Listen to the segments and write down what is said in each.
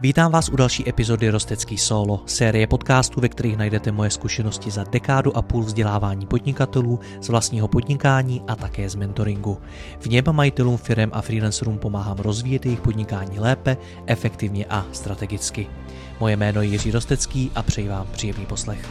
Vítám vás u další epizody Rostecký solo, série podcastů, ve kterých najdete moje zkušenosti za dekádu a půl vzdělávání podnikatelů, z vlastního podnikání a také z mentoringu. V něm majitelům firem a freelancerům pomáhám rozvíjet jejich podnikání lépe, efektivně a strategicky. Moje jméno je Jiří Rostecký a přeji vám příjemný poslech.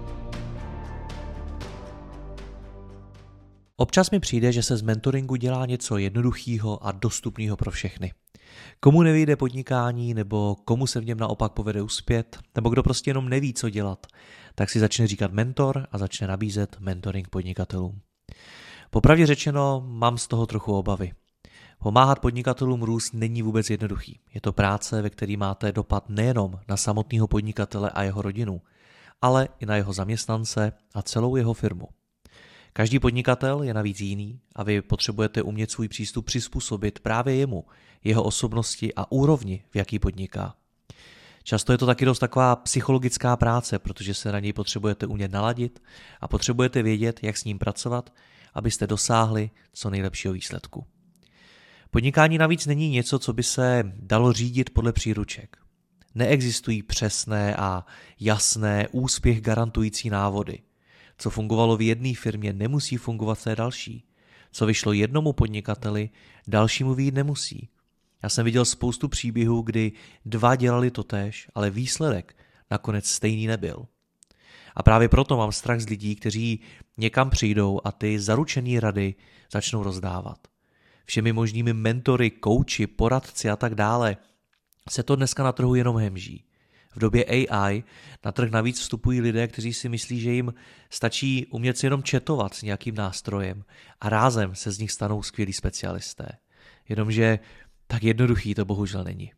Občas mi přijde, že se z mentoringu dělá něco jednoduchého a dostupného pro všechny. Komu nevyjde podnikání, nebo komu se v něm naopak povede uspět, nebo kdo prostě jenom neví, co dělat, tak si začne říkat mentor a začne nabízet mentoring podnikatelům. Popravdě řečeno, mám z toho trochu obavy. Pomáhat podnikatelům růst není vůbec jednoduchý. Je to práce, ve které máte dopad nejenom na samotného podnikatele a jeho rodinu, ale i na jeho zaměstnance a celou jeho firmu. Každý podnikatel je navíc jiný a vy potřebujete umět svůj přístup přizpůsobit právě jemu, jeho osobnosti a úrovni, v jaký podniká. Často je to taky dost taková psychologická práce, protože se na něj potřebujete umět naladit a potřebujete vědět, jak s ním pracovat, abyste dosáhli co nejlepšího výsledku. Podnikání navíc není něco, co by se dalo řídit podle příruček. Neexistují přesné a jasné úspěch garantující návody. Co fungovalo v jedné firmě, nemusí fungovat v té další. Co vyšlo jednomu podnikateli, dalšímu vyjít nemusí. Já jsem viděl spoustu příběhů, kdy dva dělali totéž, ale výsledek nakonec stejný nebyl. A právě proto mám strach z lidí, kteří někam přijdou a ty zaručené rady začnou rozdávat. Všemi možnými mentory, kouči, poradci a tak dále se to dneska na trhu jenom hemží. V době AI na trh navíc vstupují lidé, kteří si myslí, že jim stačí umět si jenom chatovat s nějakým nástrojem a rázem se z nich stanou skvělí specialisté. Jenomže tak jednoduchý to bohužel není.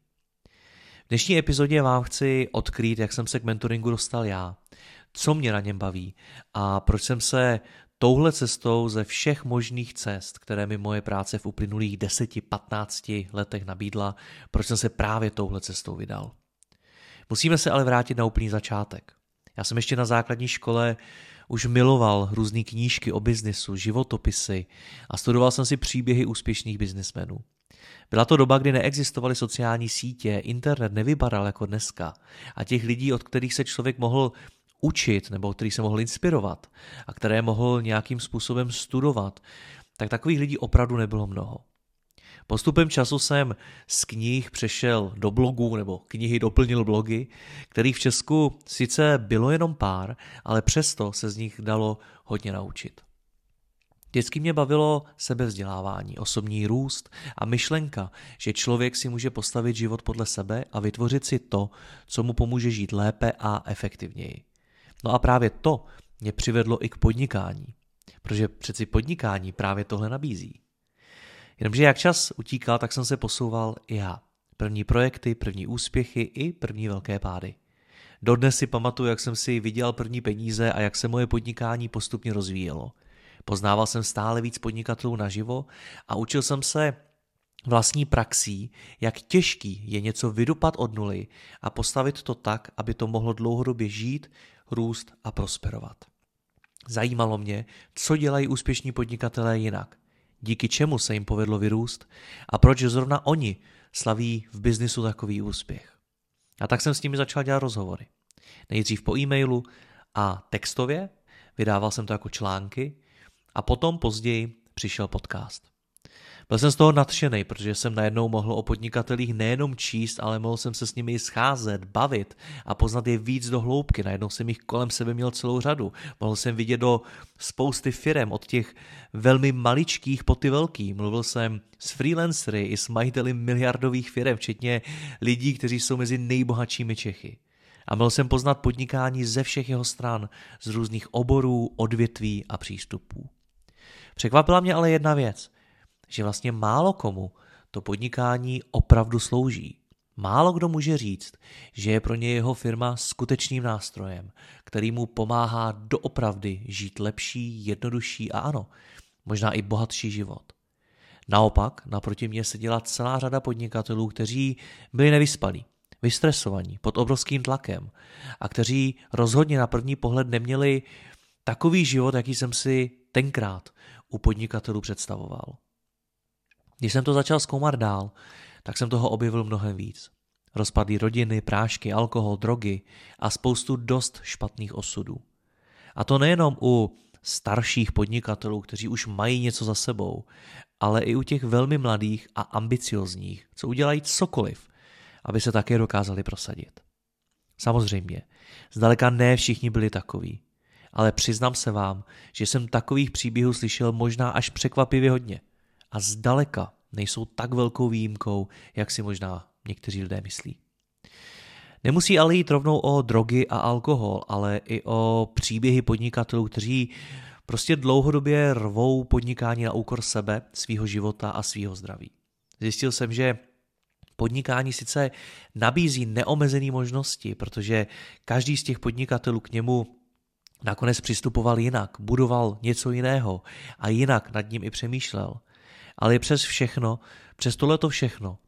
V dnešní epizodě vám chci odkrýt, jak jsem se k mentoringu dostal já, co mě na něm baví a proč jsem se touhle cestou ze všech možných cest, které mi moje práce v uplynulých 10-15 letech nabídla, proč jsem se právě touhle cestou vydal. Musíme se ale vrátit na úplný začátek. Já jsem ještě na základní škole už miloval různé knížky o biznisu, životopisy a studoval jsem si příběhy úspěšných biznismenů. Byla to doba, kdy neexistovaly sociální sítě, internet nevypadal jako dneska a těch lidí, od kterých se člověk mohl učit nebo který se mohl inspirovat a které mohl nějakým způsobem studovat, tak takových lidí opravdu nebylo mnoho. Postupem času jsem z knih přešel do blogů nebo knihy doplnil blogy, kterých v Česku sice bylo jenom pár, ale přesto se z nich dalo hodně naučit. Vždycky mě bavilo sebevzdělávání, osobní růst a myšlenka, že člověk si může postavit život podle sebe a vytvořit si to, co mu pomůže žít lépe a efektivněji. No a právě to mě přivedlo i k podnikání, protože přeci podnikání právě tohle nabízí. Jenomže jak čas utíkal, tak jsem se posouval i já. První projekty, první úspěchy i první velké pády. Dodnes si pamatuju, jak jsem si vydělal první peníze a jak se moje podnikání postupně rozvíjelo. Poznával jsem stále víc podnikatelů naživo a učil jsem se vlastní praxí, jak těžký je něco vydupat od nuly a postavit to tak, aby to mohlo dlouhodobě žít, růst a prosperovat. Zajímalo mě, co dělají úspěšní podnikatelé jinak. Díky čemu se jim povedlo vyrůst a proč zrovna oni slaví v biznisu takový úspěch. A tak jsem s nimi začal dělat rozhovory. Nejdřív po e-mailu a textově, vydával jsem to jako články a potom později přišel podcast. Byl jsem z toho nadšenej, protože jsem najednou mohl o podnikatelích nejenom číst, ale mohl jsem se s nimi scházet, bavit a poznat je víc do hloubky. Najednou jsem jich kolem sebe měl celou řadu. Mohl jsem vidět do spousty firem, od těch velmi maličkých po ty velký. Mluvil jsem s freelancery i s majiteli miliardových firem, včetně lidí, kteří jsou mezi nejbohatšími Čechy. A mohl jsem poznat podnikání ze všech jeho stran, z různých oborů, odvětví a přístupů. Překvapila mě ale jedna věc, že vlastně málo komu to podnikání opravdu slouží. Málo kdo může říct, že je pro ně jeho firma skutečným nástrojem, který mu pomáhá doopravdy žít lepší, jednodušší a ano, možná i bohatší život. Naopak, naproti mně seděla celá řada podnikatelů, kteří byli nevyspalí, vystresovaní, pod obrovským tlakem a kteří rozhodně na první pohled neměli takový život, jaký jsem si tenkrát u podnikatelů představoval. Když jsem to začal zkoumat dál, tak jsem toho objevil mnohem víc. Rozpadlý rodiny, prášky, alkohol, drogy a spoustu dost špatných osudů. A to nejenom u starších podnikatelů, kteří už mají něco za sebou, ale i u těch velmi mladých a ambiciozních, co udělají cokoliv, aby se také dokázali prosadit. Samozřejmě, zdaleka ne všichni byli takoví, ale přiznám se vám, že jsem takových příběhů slyšel možná až překvapivě hodně a zdaleka nejsou tak velkou výjimkou, jak si možná někteří lidé myslí. Nemusí ale jít rovnou o drogy a alkohol, ale i o příběhy podnikatelů, kteří prostě dlouhodobě rvou podnikání na úkor sebe, svýho života a svýho zdraví. Zjistil jsem, že podnikání sice nabízí neomezené možnosti, protože každý z těch podnikatelů k němu nakonec přistupoval jinak, budoval něco jiného a jinak nad ním i přemýšlel. Ale přes všechno, přes tohleto všechno,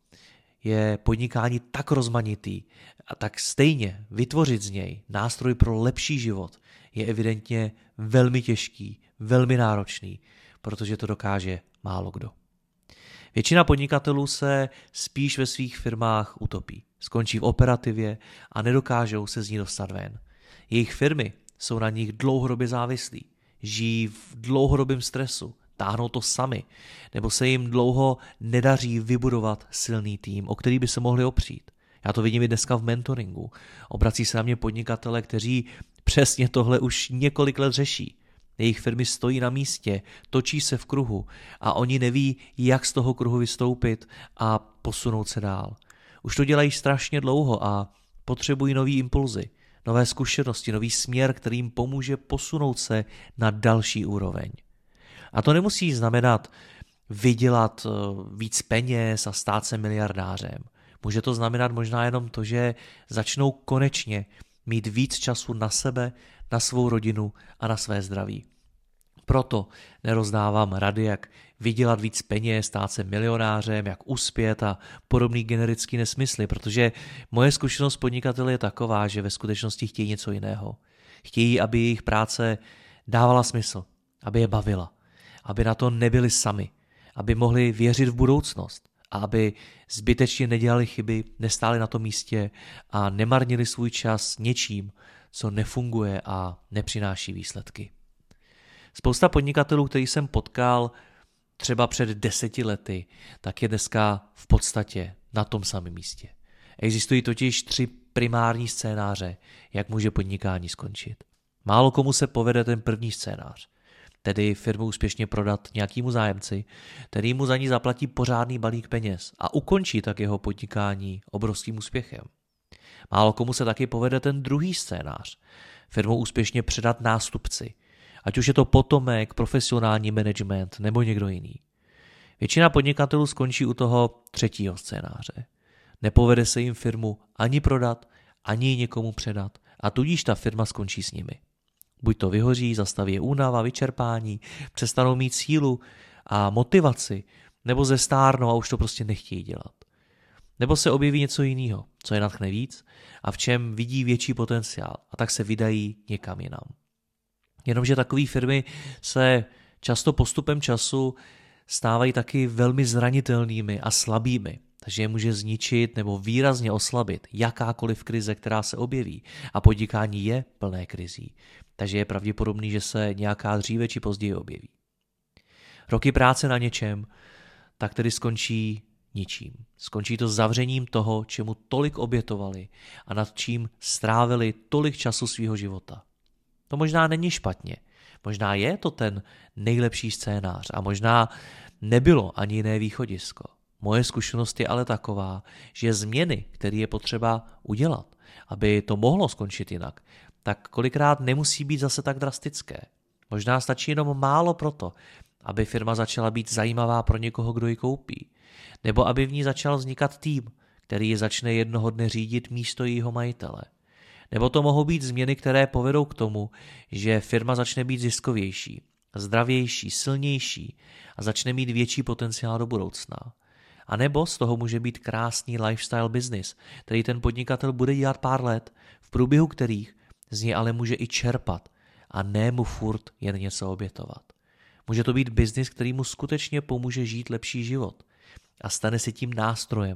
je podnikání tak rozmanitý a tak stejně vytvořit z něj nástroj pro lepší život je evidentně velmi těžký, velmi náročný, protože to dokáže málo kdo. Většina podnikatelů se spíš ve svých firmách utopí, skončí v operativě a nedokážou se z ní dostat ven. Jejich firmy jsou na nich dlouhodobě závislí, žijí v dlouhodobém stresu, táhnou to sami, nebo se jim dlouho nedaří vybudovat silný tým, o který by se mohli opřít. Já to vidím i dneska v mentoringu. Obrací se na mě podnikatele, kteří přesně tohle už několik let řeší. Jejich firmy stojí na místě, točí se v kruhu a oni neví, jak z toho kruhu vystoupit a posunout se dál. Už to dělají strašně dlouho a potřebují nový impulzy, nové zkušenosti, nový směr, který jim pomůže posunout se na další úroveň. A to nemusí znamenat vydělat víc peněz a stát se miliardářem. Může to znamenat možná jenom to, že začnou konečně mít víc času na sebe, na svou rodinu a na své zdraví. Proto nerozdávám rady, jak vydělat víc peněz, stát se milionářem, jak uspět a podobný generický nesmysly, protože moje zkušenost podnikatele je taková, že ve skutečnosti chtějí něco jiného. Chtějí, aby jejich práce dávala smysl, aby je bavila, aby na to nebyli sami, aby mohli věřit v budoucnost a aby zbytečně nedělali chyby, nestáli na tom místě a nemarnili svůj čas něčím, co nefunguje a nepřináší výsledky. Spousta podnikatelů, který jsem potkal třeba před 10 lety, tak je dneska v podstatě na tom samém místě. Existují totiž 3 primární scénáře, jak může podnikání skončit. Málo komu se povede ten první scénář, tedy firmu úspěšně prodat nějakému zájemci, který mu za ní zaplatí pořádný balík peněz a ukončí tak jeho podnikání obrovským úspěchem. Málo komu se taky povede ten druhý scénář, firmu úspěšně předat nástupci, ať už je to potomek, profesionální management nebo někdo jiný. Většina podnikatelů skončí u toho třetího scénáře. Nepovede se jim firmu ani prodat, ani ji někomu předat a tudíž ta firma skončí s nimi. Buď to vyhoří, zastaví je únava, vyčerpání, přestanou mít sílu a motivaci, nebo zestárnou a už to prostě nechtějí dělat. Nebo se objeví něco jiného, co je nadchne víc a v čem vidí větší potenciál a tak se vydají někam jinam. Jenomže takové firmy se často postupem času stávají taky velmi zranitelnými a slabými, takže je může zničit nebo výrazně oslabit jakákoliv krize, která se objeví. A podnikání je plné krizí, takže je pravděpodobný, že se nějaká dříve či později objeví. Roky práce na něčem tak tedy skončí ničím. Skončí to zavřením toho, čemu tolik obětovali a nad čím strávili tolik času svého života. To možná není špatně. Možná je to ten nejlepší scénář a možná nebylo ani jiné východisko. Moje zkušenost je ale taková, že změny, které je potřeba udělat, aby to mohlo skončit jinak, tak kolikrát nemusí být zase tak drastické. Možná stačí jenom málo proto, aby firma začala být zajímavá pro někoho, kdo ji koupí. Nebo aby v ní začal vznikat tým, který ji začne jednoho dne řídit místo jejího majitele. Nebo to mohou být změny, které povedou k tomu, že firma začne být ziskovější, zdravější, silnější a začne mít větší potenciál do budoucna. A nebo z toho může být krásný lifestyle business, který ten podnikatel bude dělat pár let, v průběhu kterých z něj ale může i čerpat a ne mu furt jen něco obětovat. Může to být business, který mu skutečně pomůže žít lepší život a stane se tím nástrojem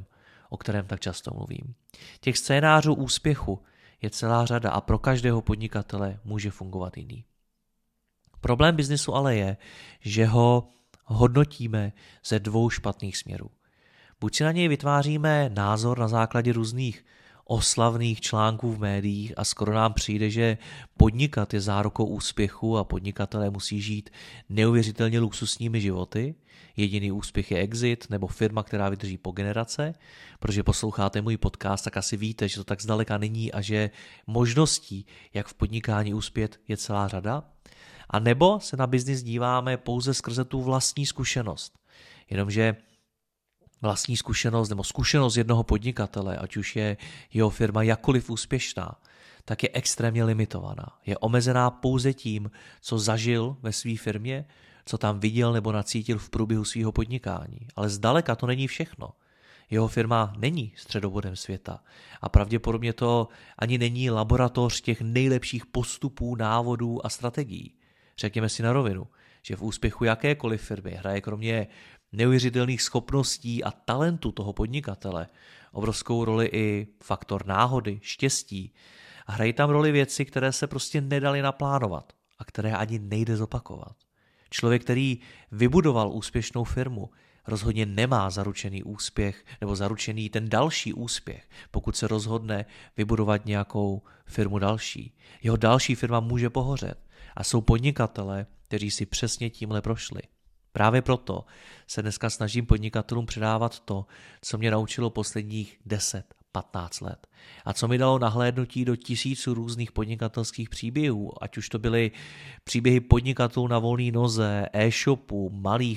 o kterém tak často mluvím. Těch scénářů úspěchu je celá řada a pro každého podnikatele může fungovat jiný. Problém biznesu ale je, že ho hodnotíme ze dvou špatných směrů. Buď si na něj vytváříme názor na základě různých oslavných článků v médiích a skoro nám přijde, že podnikat je zárukou úspěchu a podnikatelé musí žít neuvěřitelně luxusními životy. Jediný úspěch je exit nebo firma, která vydrží po generace. Protože posloucháte můj podcast, tak asi víte, že to tak zdaleka není a že možností, jak v podnikání uspět, je celá řada. A nebo se na biznis díváme pouze skrze tu vlastní zkušenost. Jenomže vlastní zkušenost nebo zkušenost jednoho podnikatele, ať už je jeho firma jakkoliv úspěšná, tak je extrémně limitovaná. Je omezená pouze tím, co zažil ve své firmě, co tam viděl nebo nacítil v průběhu svého podnikání. Ale zdaleka to není všechno. Jeho firma není středobodem světa a pravděpodobně to ani není laboratoř těch nejlepších postupů, návodů a strategií. Řekněme si na rovinu, že v úspěchu jakékoliv firmy hraje kromě neuvěřitelných schopností a talentu toho podnikatele obrovskou roli i faktor náhody, štěstí a hrají tam roli věci, které se prostě nedaly naplánovat a které ani nejde zopakovat. Člověk, který vybudoval úspěšnou firmu, rozhodně nemá zaručený úspěch nebo zaručený ten další úspěch, pokud se rozhodne vybudovat nějakou firmu další. Jeho další firma může pohořet a jsou podnikatelé, kteří si přesně tímhle prošli. Právě proto se dneska snažím podnikatelům předávat to, co mě naučilo posledních 10-15 let. A co mi dalo nahlédnutí do tisíců různých podnikatelských příběhů, ať už to byly příběhy podnikatelů na volné noze, e-shopů,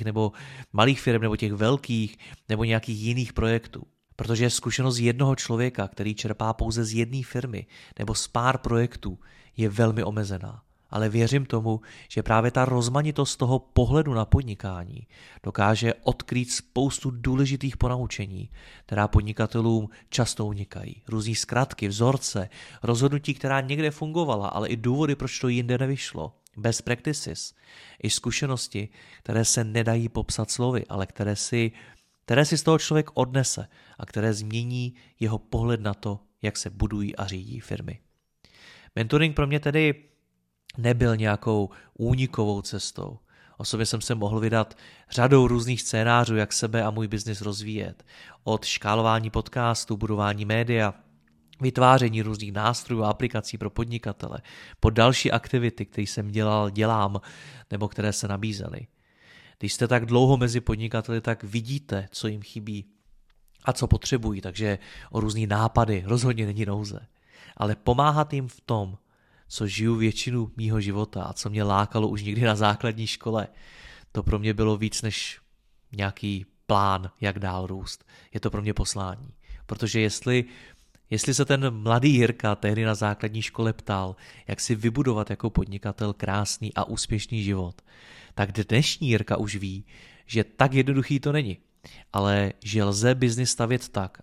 malých firm nebo těch velkých, nebo nějakých jiných projektů. Protože zkušenost jednoho člověka, který čerpá pouze z jedné firmy nebo z pár projektů, je velmi omezená. Ale věřím tomu, že právě ta rozmanitost toho pohledu na podnikání dokáže odkrýt spoustu důležitých ponaučení, která podnikatelům často unikají. Různý zkratky, vzorce, rozhodnutí, která někde fungovala, ale i důvody, proč to jinde nevyšlo. Best practices, i zkušenosti, které se nedají popsat slovy, ale které si z toho člověk odnese a které změní jeho pohled na to, jak se budují a řídí firmy. Mentoring pro mě tedy nebyl nějakou únikovou cestou. Osobně jsem se mohl vydat řadou různých scénářů, jak sebe a můj biznis rozvíjet. Od škálování podcastů, budování média, vytváření různých nástrojů a aplikací pro podnikatele, po další aktivity, které jsem dělám, nebo které se nabízely. Když jste tak dlouho mezi podnikateli, tak vidíte, co jim chybí a co potřebují, takže o různý nápady rozhodně není nouze. Ale pomáhat jim v tom, co žiju většinu mýho života a co mě lákalo už někdy na základní škole, to pro mě bylo víc než nějaký plán, jak dál růst. Je to pro mě poslání. Protože jestli se ten mladý Jirka tehdy na základní škole ptal, jak si vybudovat jako podnikatel krásný a úspěšný život, tak dnešní Jirka už ví, že tak jednoduchý to není. Ale že lze biznis stavět tak,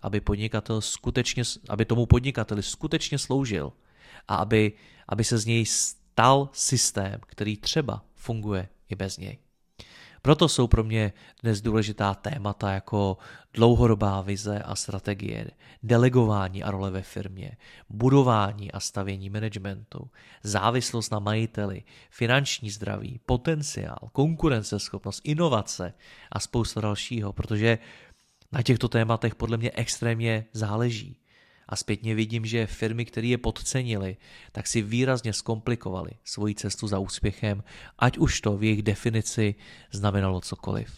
aby tomu podnikateli skutečně sloužil a aby se z něj stal systém, který třeba funguje i bez něj. Proto jsou pro mě dnes důležitá témata jako dlouhodobá vize a strategie, delegování a role ve firmě, budování a stavění managementu, závislost na majiteli, finanční zdraví, potenciál, konkurenceschopnost, inovace a spousta dalšího, protože na těchto tématech podle mě extrémně záleží. A zpětně vidím, že firmy, které je podcenily, tak si výrazně zkomplikovaly svoji cestu za úspěchem, ať už to v jejich definici znamenalo cokoliv.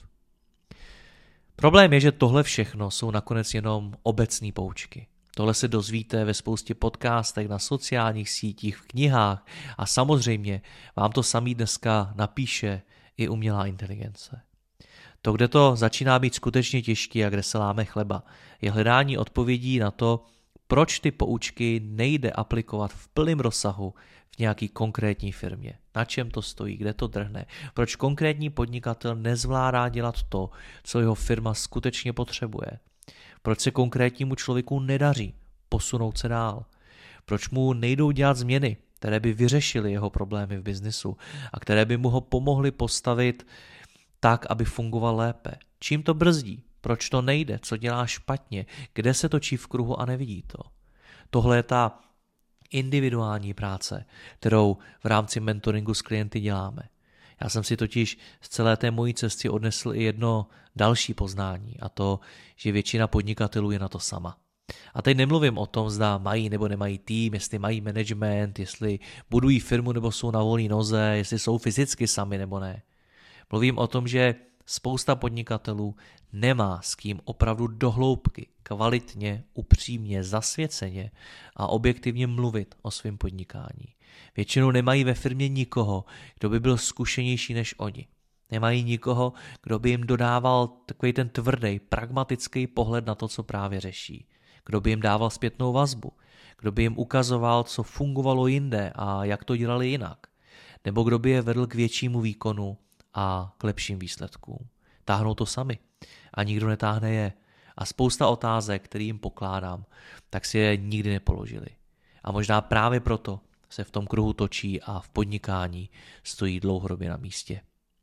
Problém je, že tohle všechno jsou nakonec jenom obecné poučky. Tohle se dozvíte ve spoustě podcastech, na sociálních sítích, v knihách a samozřejmě vám to samý dneska napíše i umělá inteligence. To, kde to začíná být skutečně těžké a kde se láme chleba, je hledání odpovědí na to, proč ty poučky nejde aplikovat v plném rozsahu v nějaký konkrétní firmě. Na čem to stojí, kde to drhne, proč konkrétní podnikatel nezvládá dělat to, co jeho firma skutečně potřebuje. Proč se konkrétnímu člověku nedaří posunout se dál. Proč mu nejdou dělat změny, které by vyřešily jeho problémy v biznisu a které by mu ho pomohly postavit tak, aby fungoval lépe. Čím to brzdí? proč to nejde, co dělá špatně, kde se točí v kruhu a nevidí to. Tohle je ta individuální práce, kterou v rámci mentoringu s klienty děláme. Já jsem si totiž z celé té mojí cesty odnesl i jedno další poznání, a to, že většina podnikatelů je na to sama. A teď nemluvím o tom, zda mají nebo nemají tým, jestli mají management, jestli budují firmu nebo jsou na volné noze, jestli jsou fyzicky sami nebo ne. Mluvím o tom, že spousta podnikatelů nemá s kým opravdu do hloubky, kvalitně, upřímně, zasvěceně a objektivně mluvit o svém podnikání. Většinou nemají ve firmě nikoho, kdo by byl zkušenější než oni. Nemají nikoho, kdo by jim dodával takový ten tvrdý, pragmatický pohled na to, co právě řeší. Kdo by jim dával zpětnou vazbu, kdo by jim ukazoval, co fungovalo jinde a jak to dělali jinak. Nebo kdo by je vedl k většímu výkonu a k lepším výsledkům. Táhnou to sami a nikdo netáhne je. A spousta otázek, které jim pokládám, tak si je nikdy nepoložili. A možná právě proto se v tom kruhu točí a v podnikání stojí dlouhodobě na místě.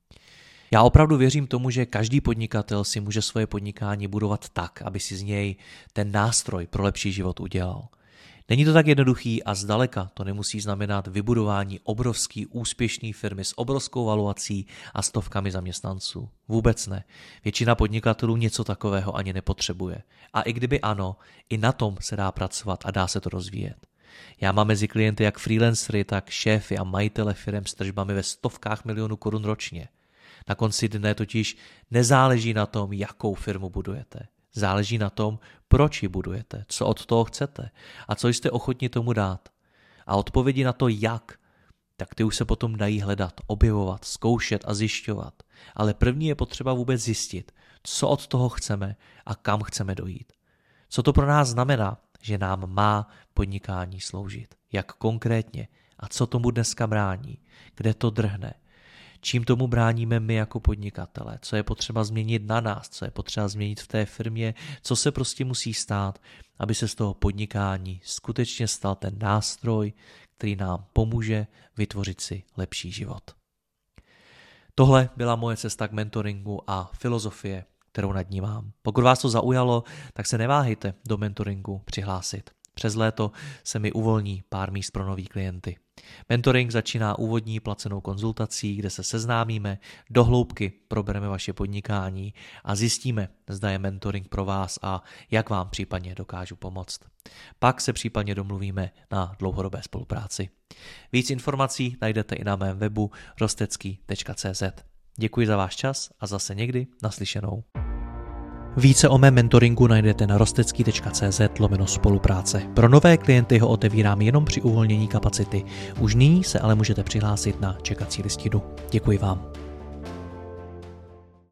Já opravdu věřím tomu, že každý podnikatel si může svoje podnikání budovat tak, aby si z něj ten nástroj pro lepší život udělal. Není to tak jednoduchý a zdaleka to nemusí znamenat vybudování obrovský úspěšný firmy s obrovskou valuací a stovkami zaměstnanců. Vůbec ne. Většina podnikatelů něco takového ani nepotřebuje. A i kdyby ano, i na tom se dá pracovat a dá se to rozvíjet. Já mám mezi klienty jak freelancery, tak šéfy a majitele firem s tržbami ve stovkách milionů korun ročně. Na konci dne totiž nezáleží na tom, jakou firmu budujete. Záleží na tom, proč ji budujete, co od toho chcete a co jste ochotni tomu dát. A odpovědi na to jak, tak ty už se potom dají hledat, objevovat, zkoušet a zjišťovat. Ale první je potřeba vůbec zjistit, co od toho chceme a kam chceme dojít. Co to pro nás znamená, že nám má podnikání sloužit. Jak konkrétně a co tomu dneska brání, kde to drhne. Čím tomu bráníme my jako podnikatele, co je potřeba změnit na nás, co je potřeba změnit v té firmě, co se prostě musí stát, aby se z toho podnikání skutečně stal ten nástroj, který nám pomůže vytvořit si lepší život. Tohle byla moje cesta k mentoringu a filozofie, kterou nad ní mám. Pokud vás to zaujalo, tak se neváhejte do mentoringu přihlásit. Přes léto se mi uvolní pár míst pro nový klienty. Mentoring začíná úvodní placenou konzultací, kde se seznámíme, do hloubky probereme vaše podnikání a zjistíme, zda je mentoring pro vás a jak vám případně dokážu pomoct. Pak se případně domluvíme na dlouhodobé spolupráci. Víc informací najdete i na mém webu rostecký.cz. Děkuji za váš čas a zase někdy naslyšenou. Více o mém mentoringu najdete na rostecký.cz/spolupráce. Pro nové klienty ho otevírám jenom při uvolnění kapacity. Už nyní se ale můžete přihlásit na čekací listinu. Děkuji vám.